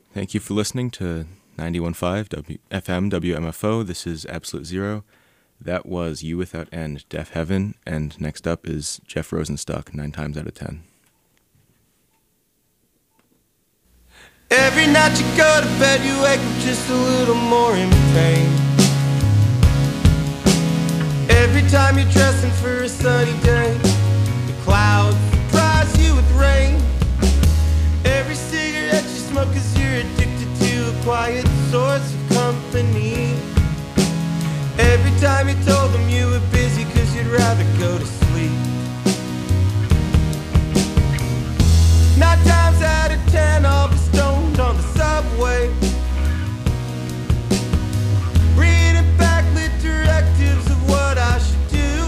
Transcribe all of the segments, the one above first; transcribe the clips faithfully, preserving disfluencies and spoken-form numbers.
Thank you for listening to ninety-one point five w- F M W M F O. This is Absolute Zero. That was You Without End, Deaf Heaven. And next up is Jeff Rosenstock, Nine Times Out of Ten. Every night you go to bed, you wake up just a little more in pain. Every time you're dressing for a sunny day, the clouds surprise you with rain. Every cigarette you smoke is you're addicted to a quiet source of company. Every time you told them you were busy cause you'd rather go to sleep. Nine times out of ten I'll be stoned on the subway, reading backlit directives of what I should do,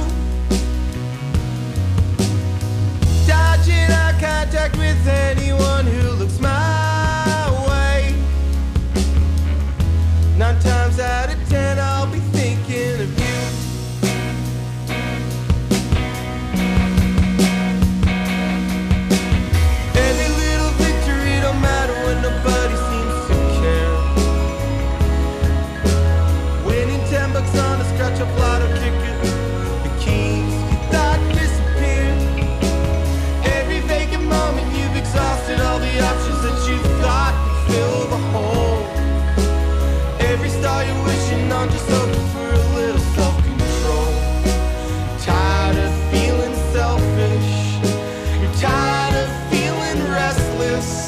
dodging eye contact with anyone who looks my way. Nine times out of ten I'll be thinking of you. Nobody seems to care. Winning ten bucks on a scratch-off lotto ticket, the keys you thought disappeared. Every vacant moment you've exhausted all the options that you thought could fill the hole. Every star you're wishing on, just hoping for a little self-control. Tired of feeling selfish, you're tired of feeling restless.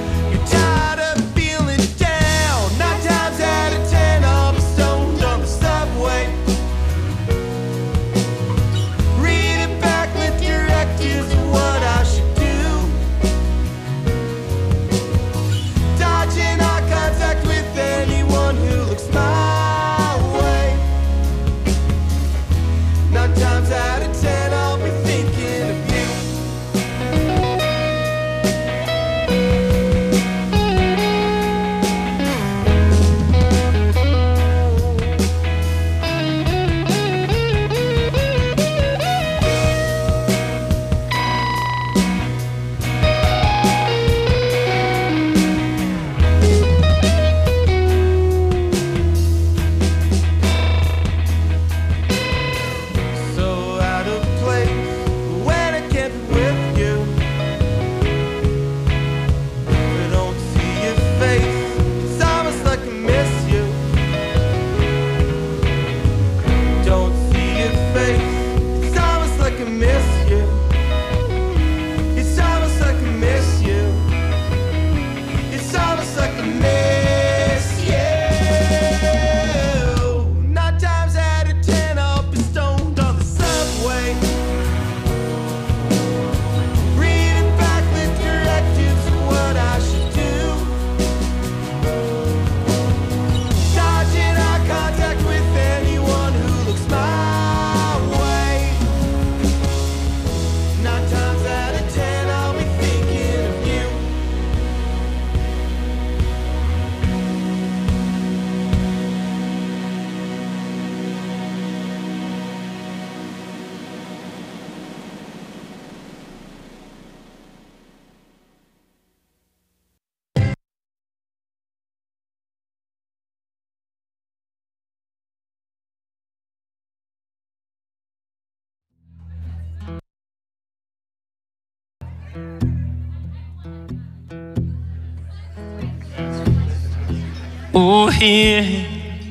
Oh, here,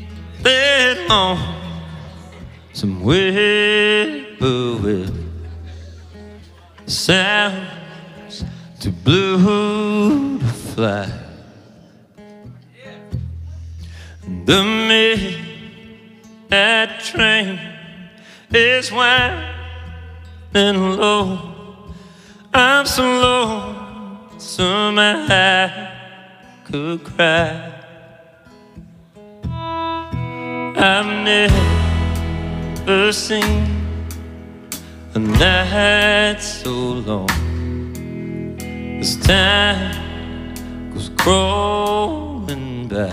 there, long, somewhere with sounds too blue to fly. The midnight train is winding low. I'm so lonesome I could cry. I've never seen a night so long. As time goes crawling by,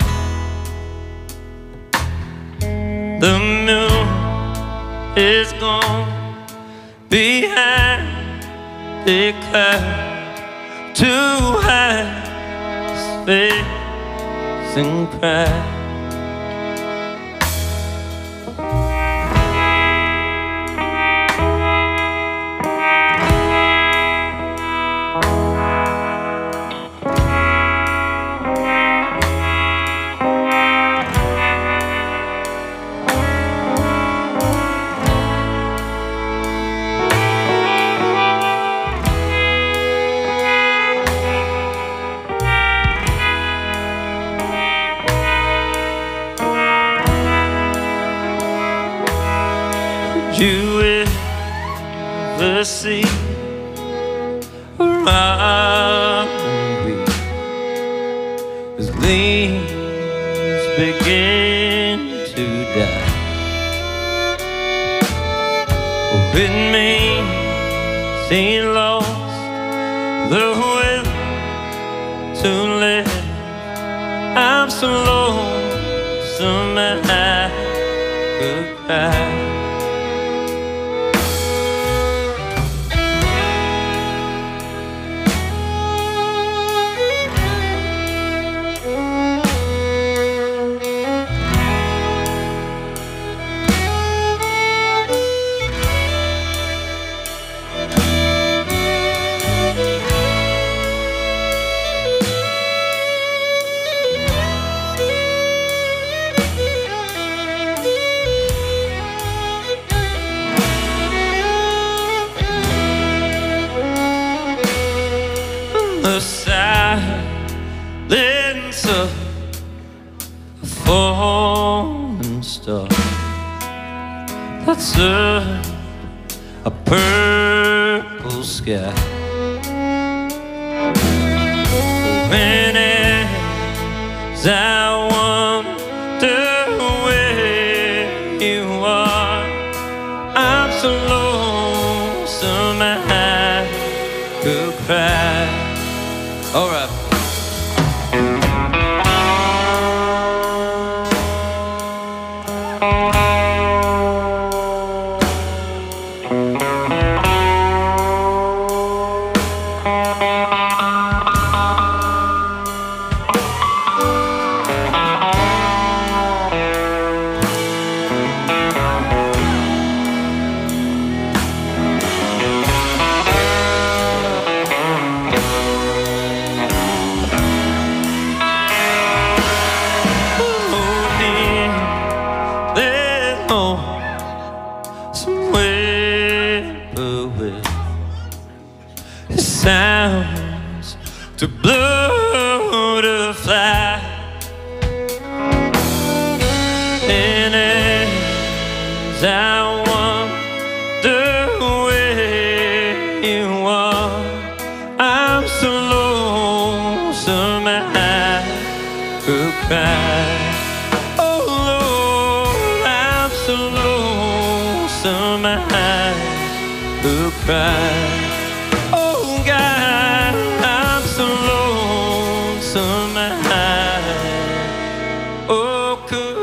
the moon is gone behind the cloud. Too high, space and cry. You ever see a robin weep as leaves begin to die? It means he lost the will to live. I'm so lonesome I could cry. The silence of a falling star that's a, a purple sky. When as I wonder where you are, I'm so lonesome I could cry. All right. It sounds too blue to fly, and as I wonder where you are, I'm so lonesome I could cry. Oh Lord, I'm so lonesome I could cry. Oh God, I'm so lonesome I oh could.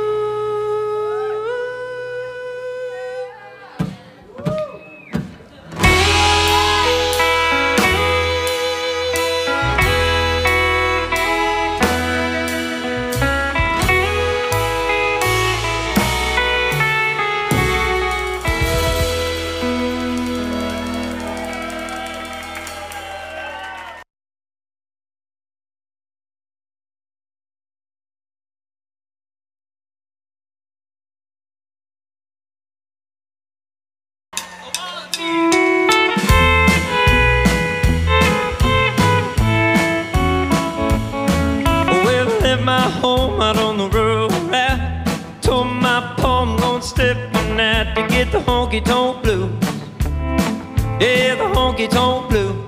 Well, I left my home out on the road. I told my pa I'm gonna step on that to get the honky-tonk blues. Yeah, the honky-tonk blues.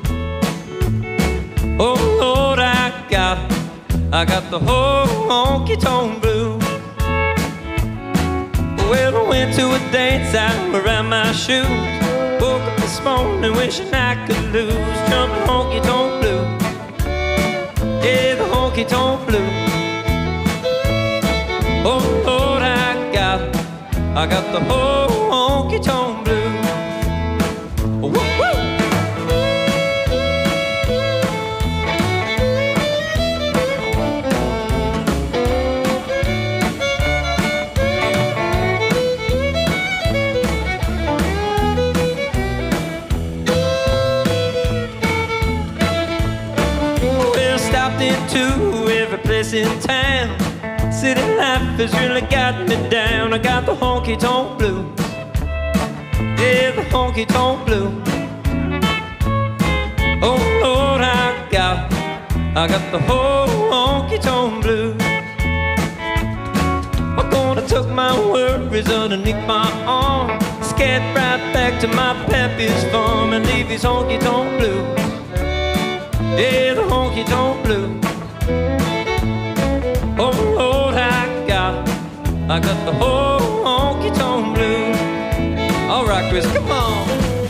Oh Lord, I got, I got the whole honky-tonk blues. Well, I went to a dance, I around my shoes. Woke up this morning wishing I could lose. Jumping honky-tonk blues. Yeah, the honky-tonk blues. Oh Lord, I got, I got the whole honky-tonk blues. Woo woo! into every place in town. City life has really got me down. I got the honky-tonk blues. Yeah, the honky-tonk blues. Oh Lord, I got, I got the whole honky-tonk blues. I'm gonna tuck my worries underneath my arm, scat right back to my pappy's farm and leave his honky-tonk blues. Yeah, the honky-tonk blues. Oh Lord, I got, I got the whole honky-tonk blues. All right, Chris, come on.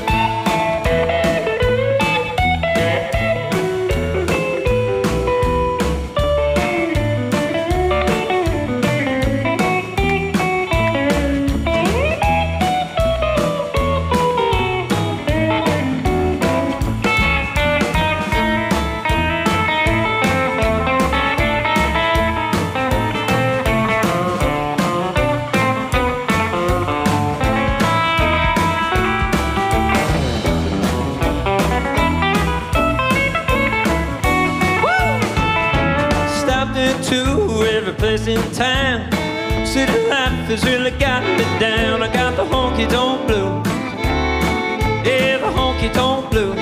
In town, city life has really got me down. I got the honky-tonk blues. Yeah, the honky-tonk blues.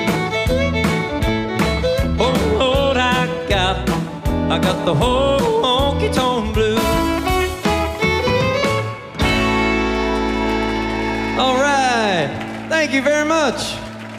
Oh Lord, I got, I got the whole honky-tonk blues. All right, thank you very much.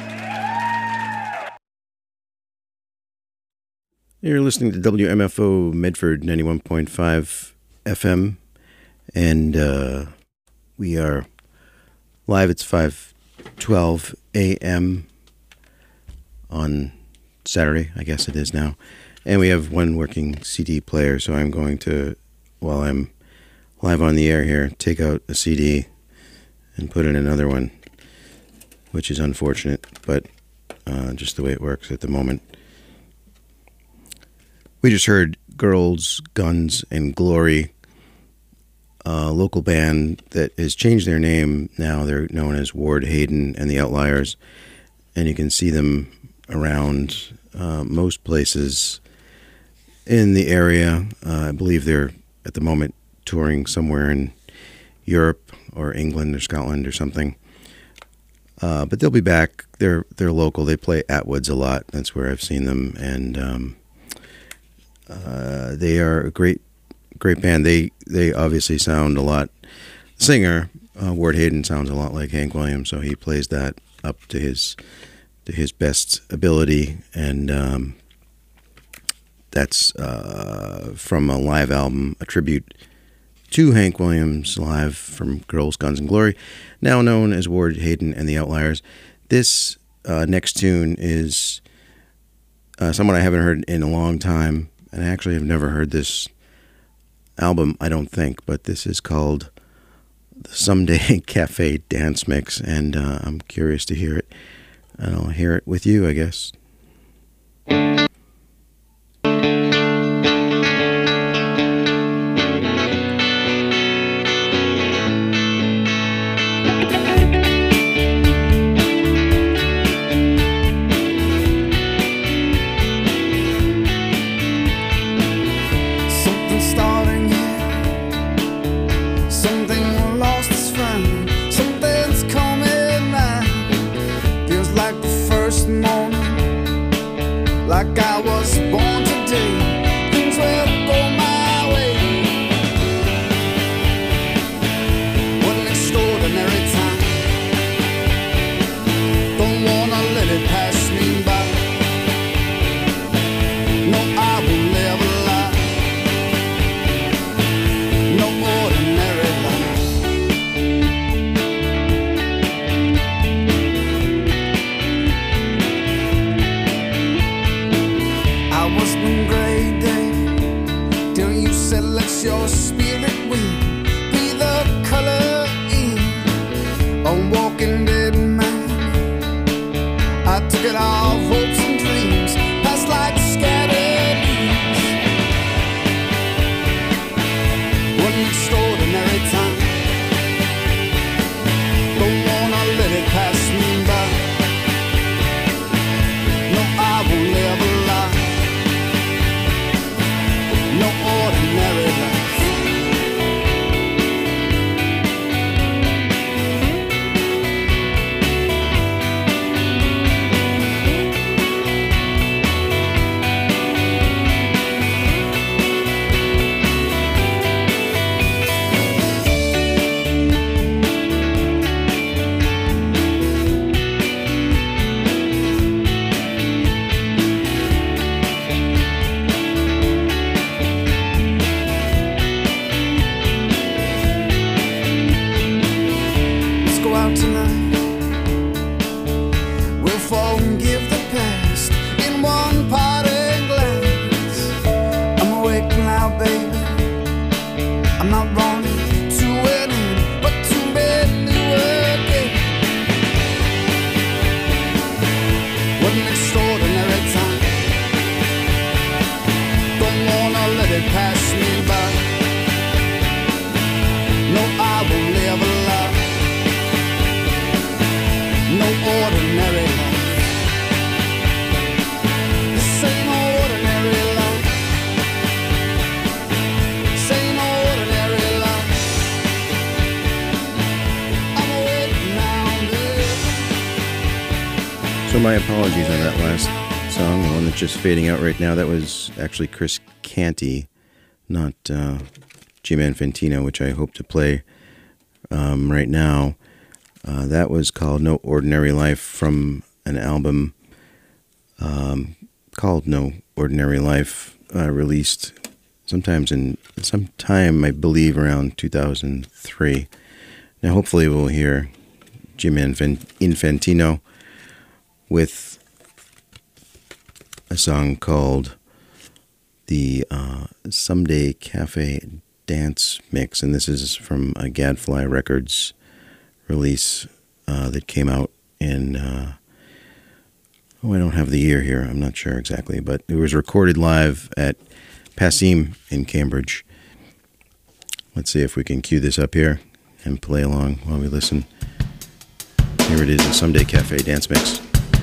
You're listening to W M F O Medford ninety-one point five F M, and uh, we are live. It's five twelve a m on Saturday, I guess it is now, and we have one working C D player, so I'm going to, while I'm live on the air here, take out a C D and put in another one, which is unfortunate, but uh, just the way it works at the moment. We just heard Girls, Guns, and Glory, a local band that has changed their name now. They're known as Ward Hayden and the Outliers, and you can see them around uh, most places in the area. Uh, I believe they're, at the moment, touring somewhere in Europe or England or Scotland or something. Uh, but they'll be back. They're they're local. They play Atwoods a lot. That's where I've seen them, and um, Uh, they are a great, great band. They they obviously sound a lot. Singer uh, Ward Hayden sounds a lot like Hank Williams, so he plays that up to his to his best ability, and um, that's uh, from a live album, a tribute to Hank Williams, live from Girls, Guns, and Glory, now known as Ward Hayden and the Outliers. This uh, next tune is uh, someone I haven't heard in a long time. And I actually have never heard this album, I don't think, but this is called the Someday Cafe Dance Mix, and uh, I'm curious to hear it, and I'll hear it with you, I guess. Like I was born today, things will go my way. What an extraordinary time. Don't wanna let it pass me by. No, I will never lie. No ordinary life. I was been great. my apologies on that last song, the one that's just fading out right now. That was actually Chris Canty, not uh, G-Man Fantino, which I hope to play um, right now. Uh, that was called No Ordinary Life from an album um, called No Ordinary Life, uh, released sometimes in sometime, I believe, around two thousand three. Now, hopefully we'll hear G-Man Infantino with a song called the uh, Someday Cafe Dance Mix, and this is from a Gadfly Records release uh, that came out in, uh, oh, I don't have the year here, I'm not sure exactly, but it was recorded live at Passim in Cambridge. Let's see if we can cue this up here and play along while we listen. Here it is, a Someday Cafe Dance Mix.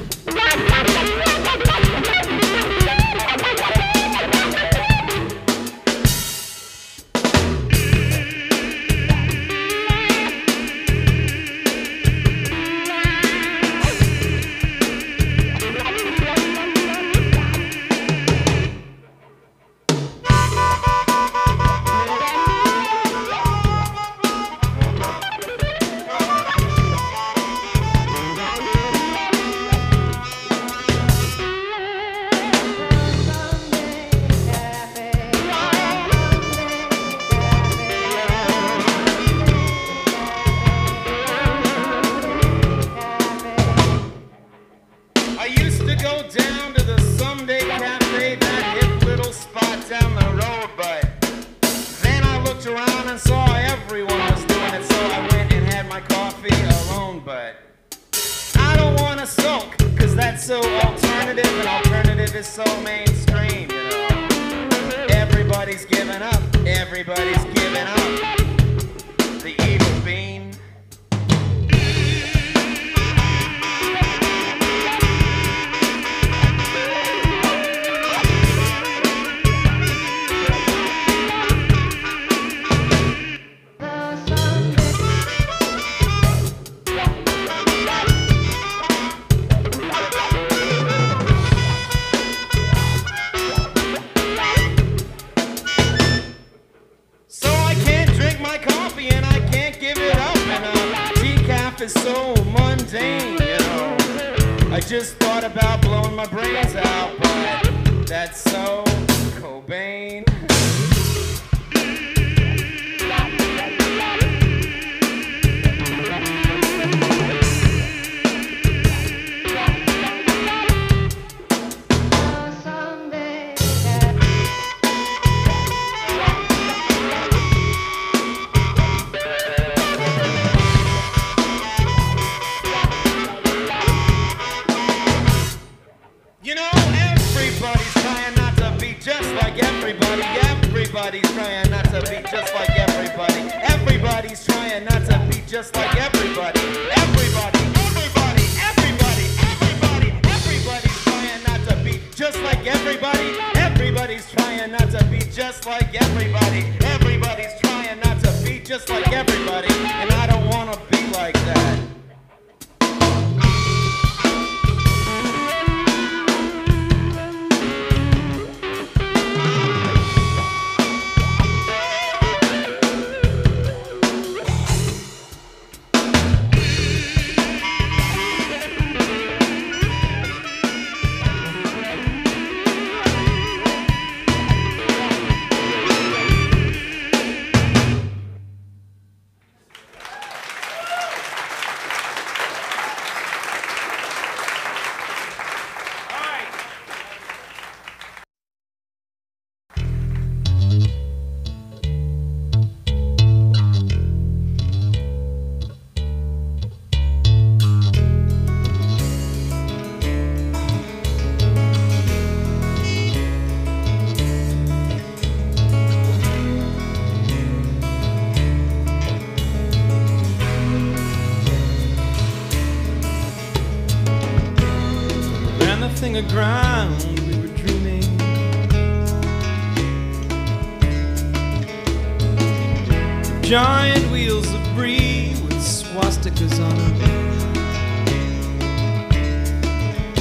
Ground we were dreaming. Giant wheels of brie with swastikas on them.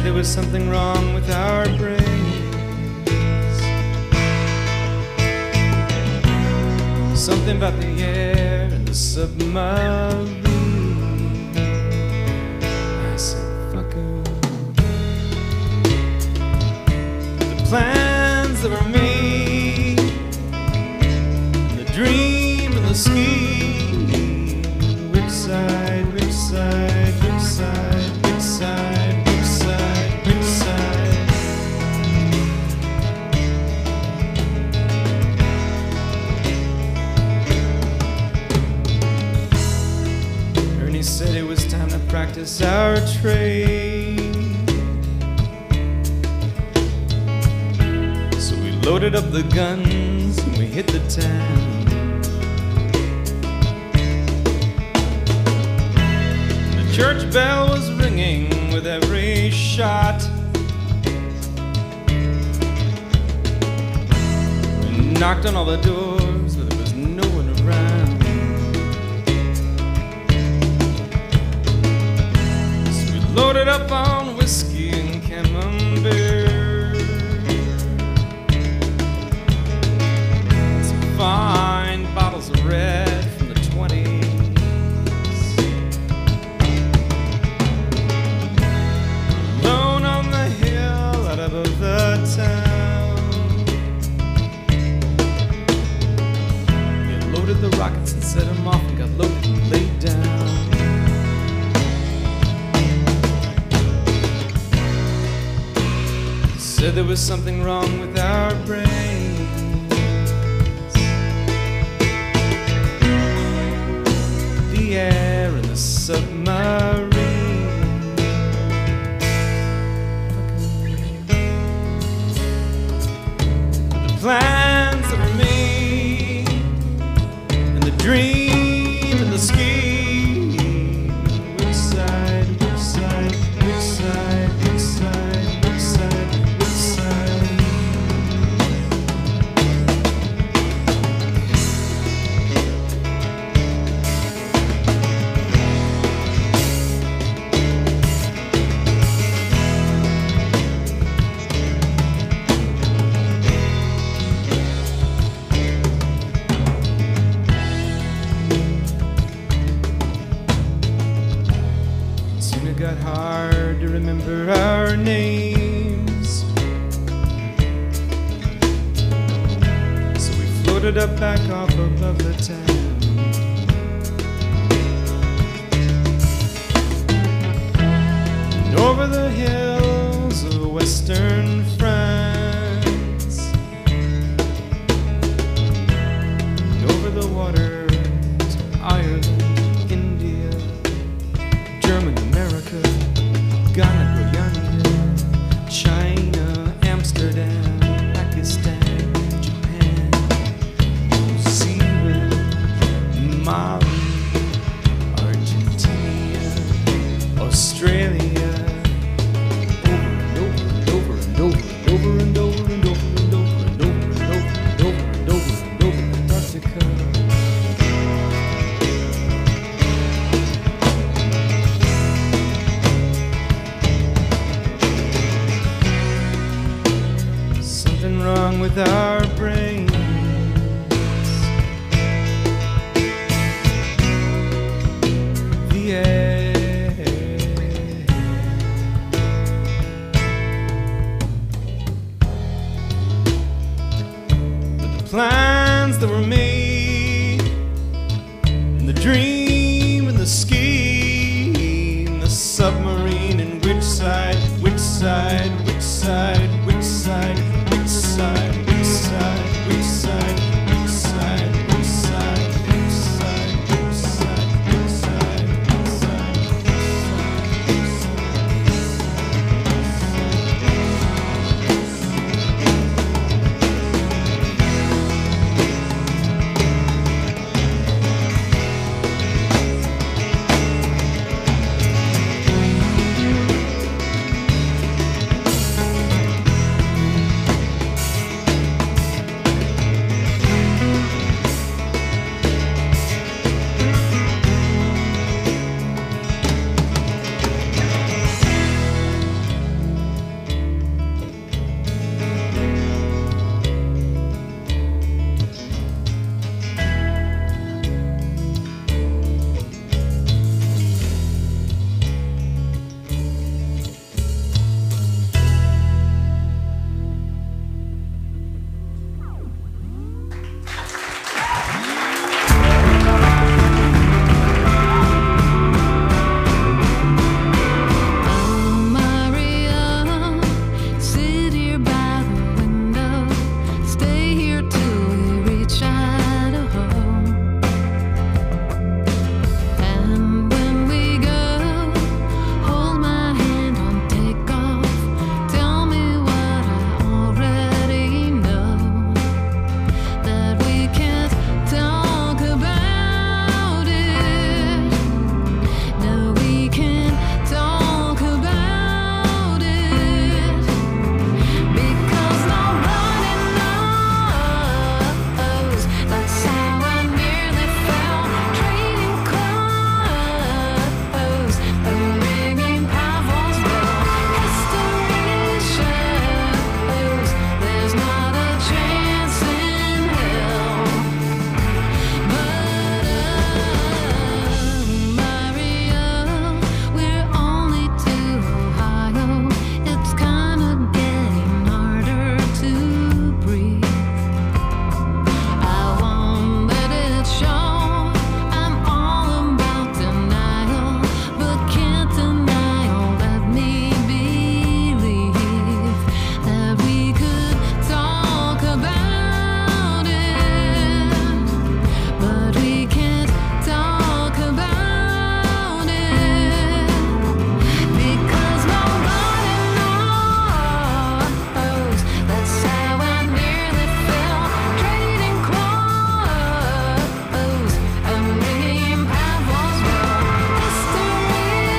there was something wrong with our brains. Something about the air and the submarine. I said, fuck her. The plans that were made, and the dream and the scheme. Which side, which side, which side, which side, which side, which side? Ernie said it was time to practice our trade. So we loaded up the guns and we hit the town. Church bell was ringing with every shot. We knocked on all the doors, but there was no one around. So we loaded up on whiskey and camembert. Some fine bottles of red from the twenties. Of the town, we loaded the rockets and set them off and got loaded and laid down. Said there was something wrong with our brains. The air and the submarine. Plans that were made, and the dream and the scheme. Which side, which side, which side, which side, which side, which side? Got hard to remember our names, so we floated up back off above the town. And over the hills of western France, and over the water to Ireland, India, Germany, America, Ghana, Guyana, China, Amsterdam, Pakistan, Japan, New Zealand, Mali, Argentina, Australia, over and over and over and over and over and over and over and over and over and over and over and over Antarctica. Wrong with our brains. The air, but the plans that were made, and the dream and the scheme, the submarine, and which side, which side, which side, which side, which side, which side, which side, which side, which side, which side, which side, which side, which side,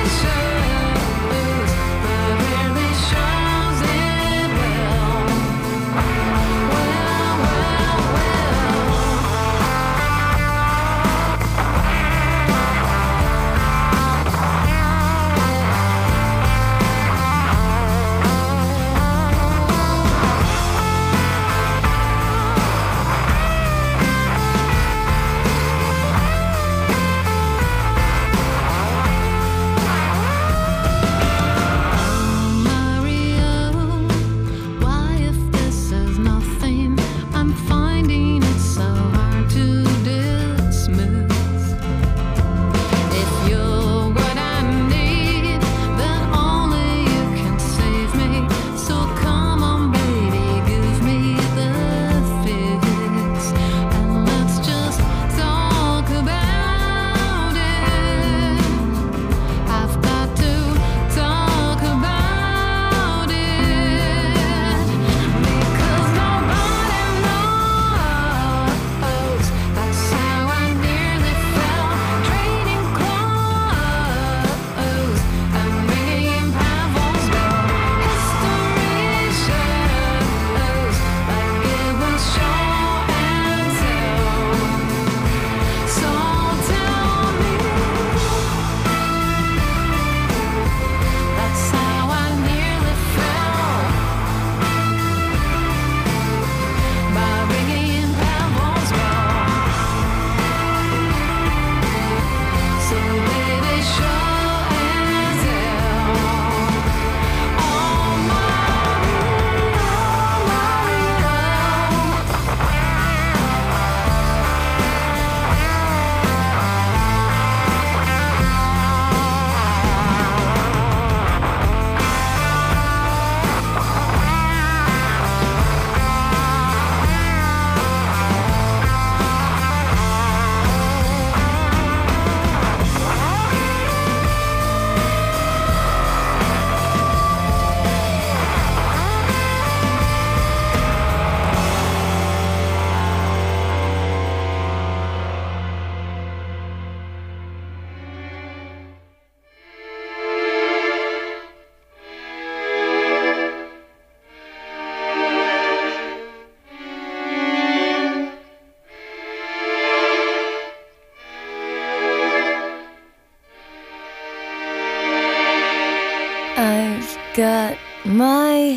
Got my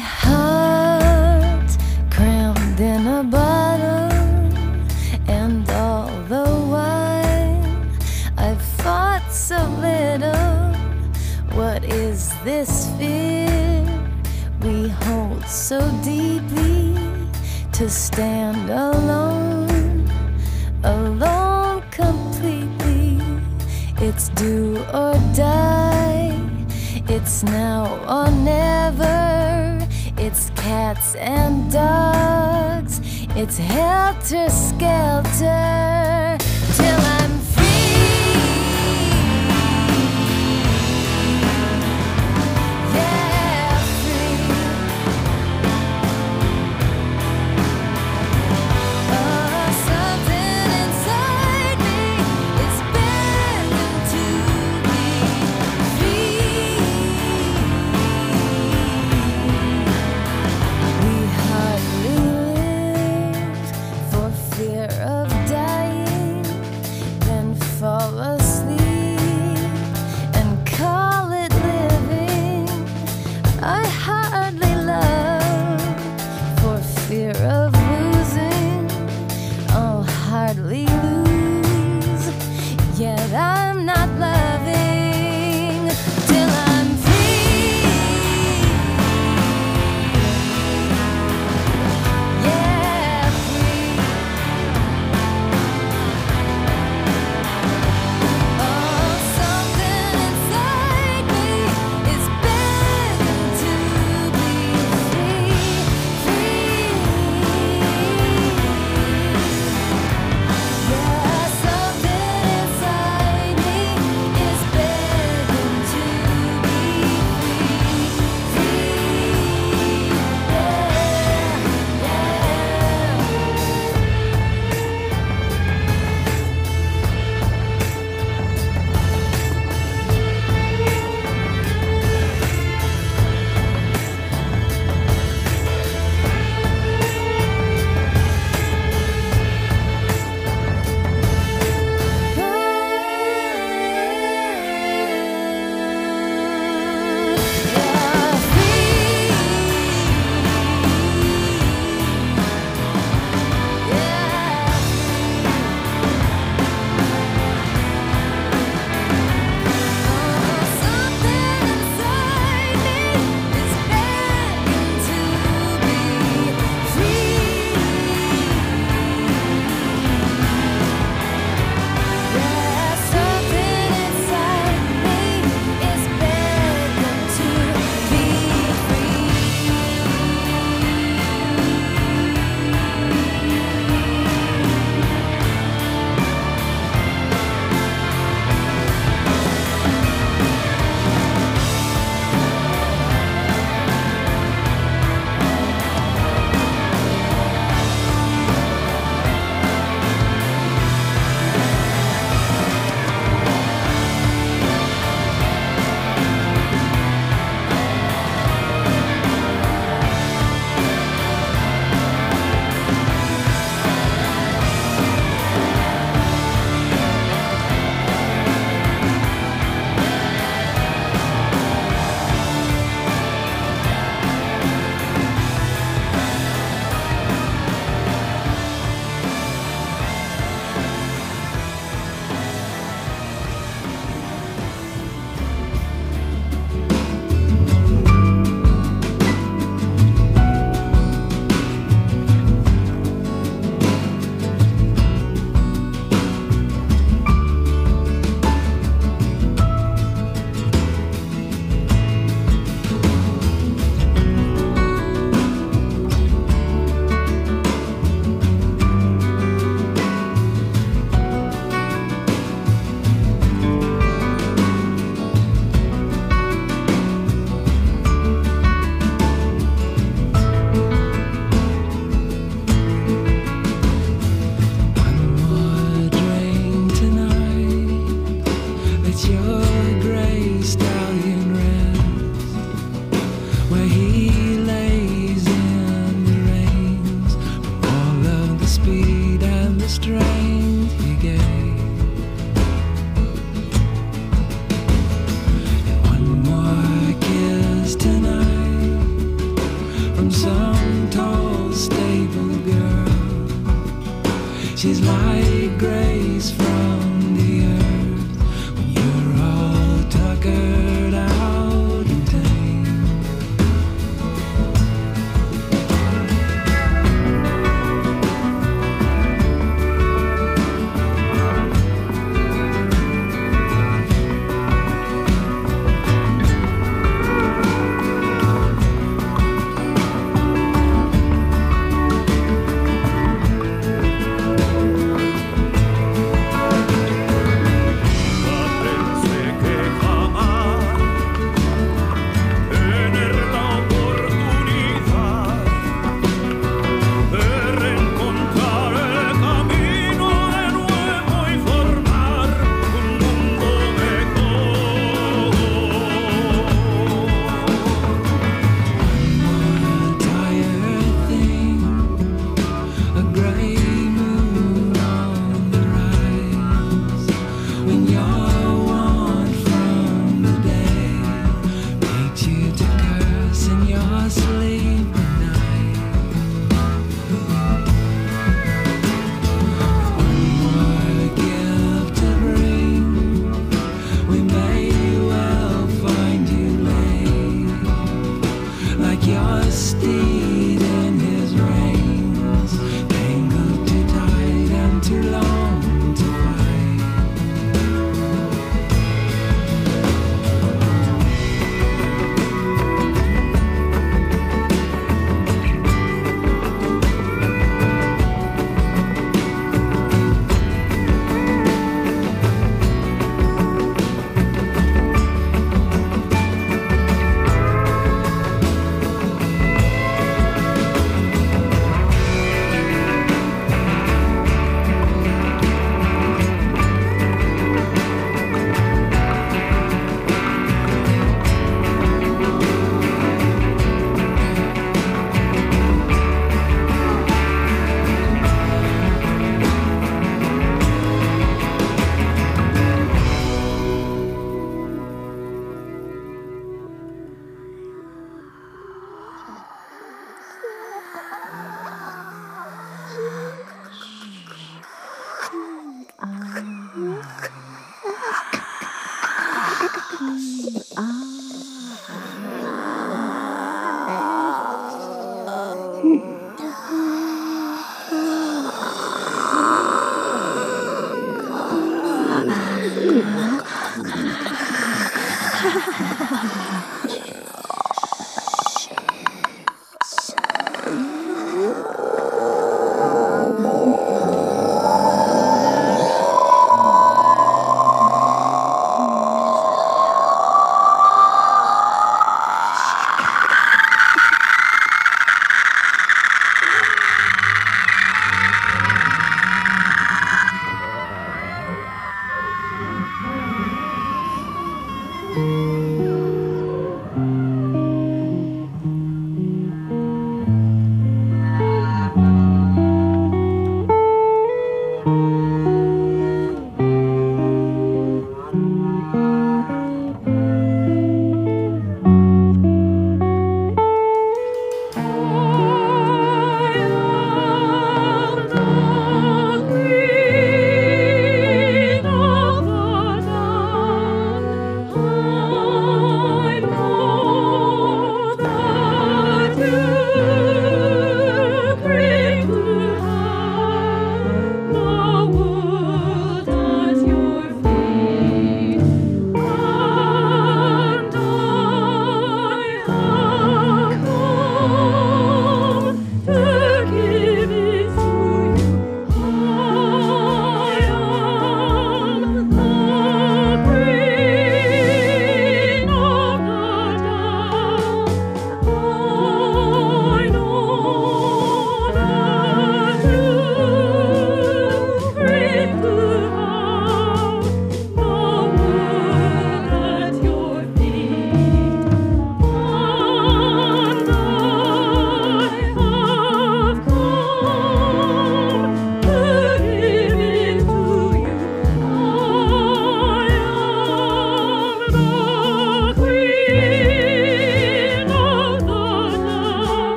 heart crammed in a bottle, and all the while I've fought so little. What is this fear we hold so deeply? To stand alone, alone completely. It's do or die. It's now or never. It's cats and dogs. It's helter-skelter till I'm free. Yeah, free. Oh, something inside me is begging to be free. We hardly live for fear of dying.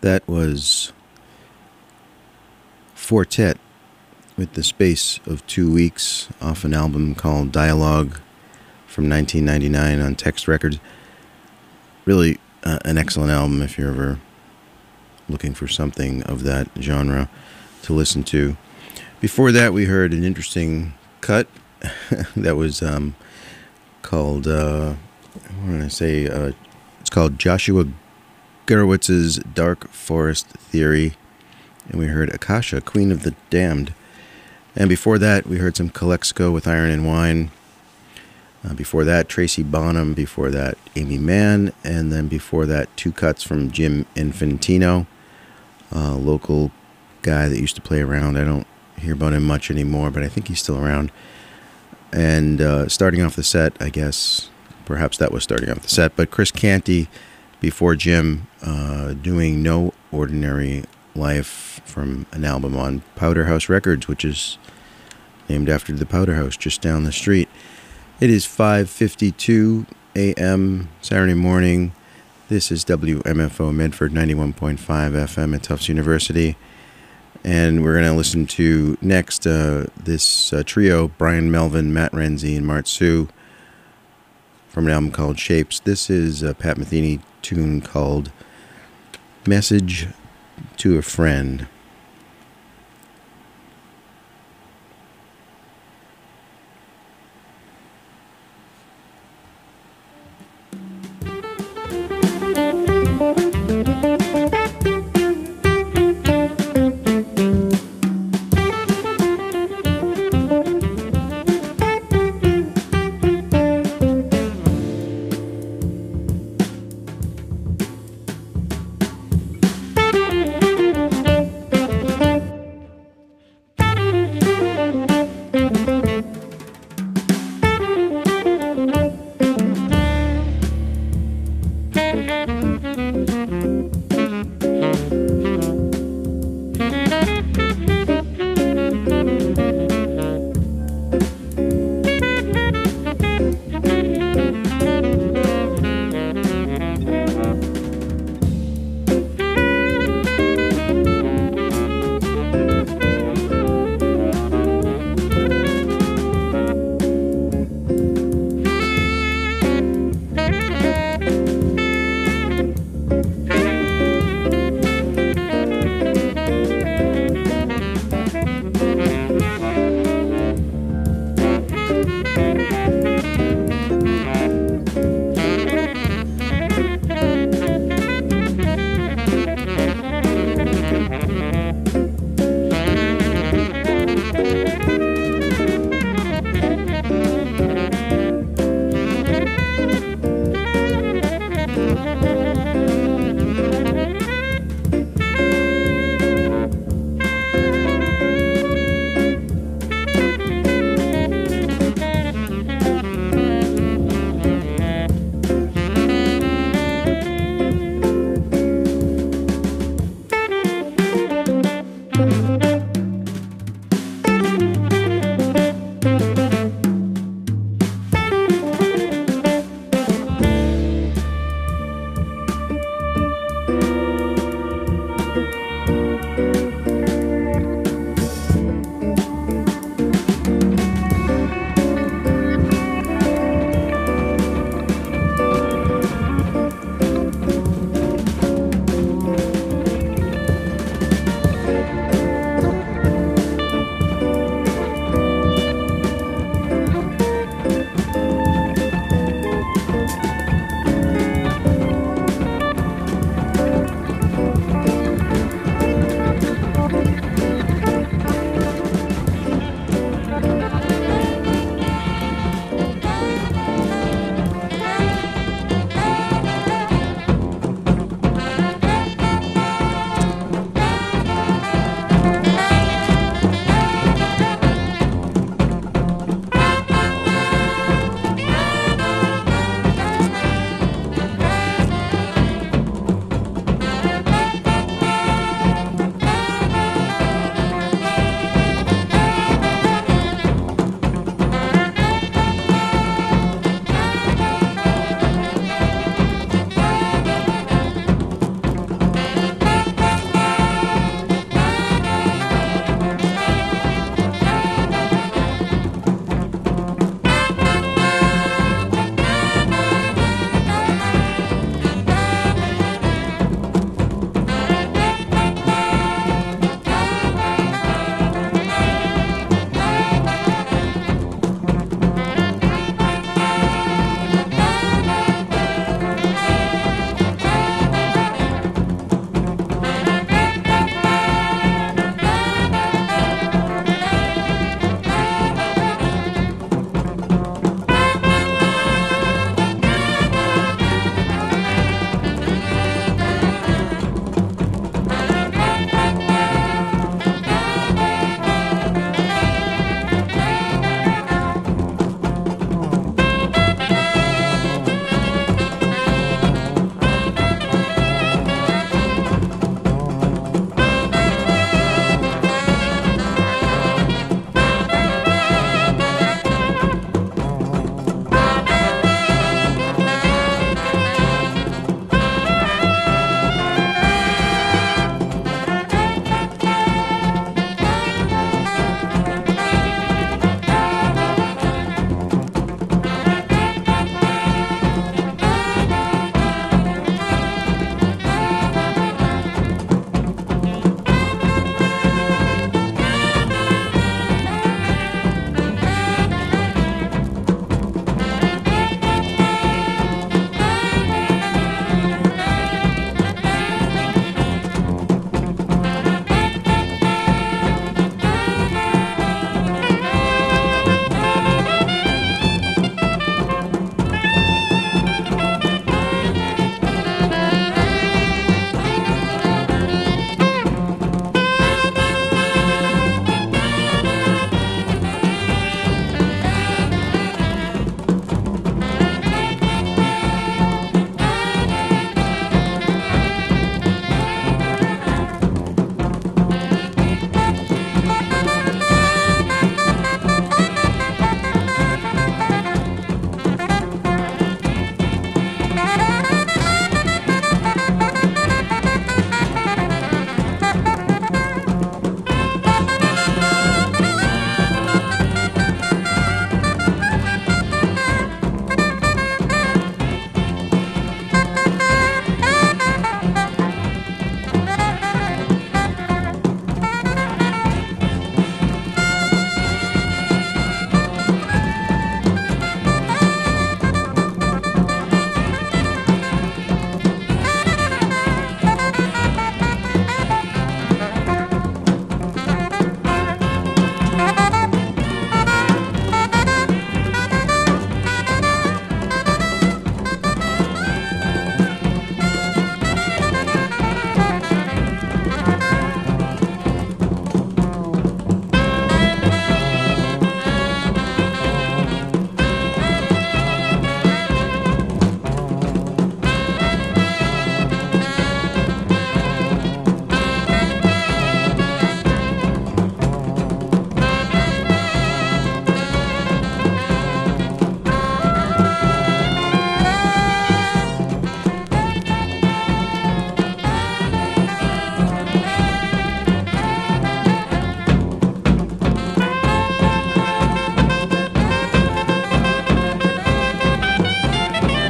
That was Fortet with The Space of Two Weeks off an album called Dialogue from nineteen ninety-nine on Text Records. Really uh, an excellent album if you're ever looking for something of that genre to listen to. Before that, we heard an interesting cut that was um, called, uh, what did I say? Uh, it's called Joshua Gerowitz's Dark Forest Theory. And we heard Akasha, Queen of the Damned. And before that, we heard some Calexico with Iron and Wine. Uh, before that, Tracy Bonham. Before that, Amy Mann. And then before that, two cuts from Jim Infantino, a local guy that used to play around. I don't hear about him much anymore, but I think he's still around. And uh, starting off the set, I guess, perhaps that was starting off the set, but Chris Canty before Jim uh, doing No Ordinary Life from an album on Powder House Records, which is named after the Powder House just down the street. It is five fifty-two a.m. Saturday morning. This is W M F O Medford ninety-one point five F M at Tufts University. And we're going to listen to next uh, this uh, trio, Brian Melvin, Matt Renzi, and Mart Sue, from an album called Shapes. This is a Pat Metheny tune called Message to a Friend.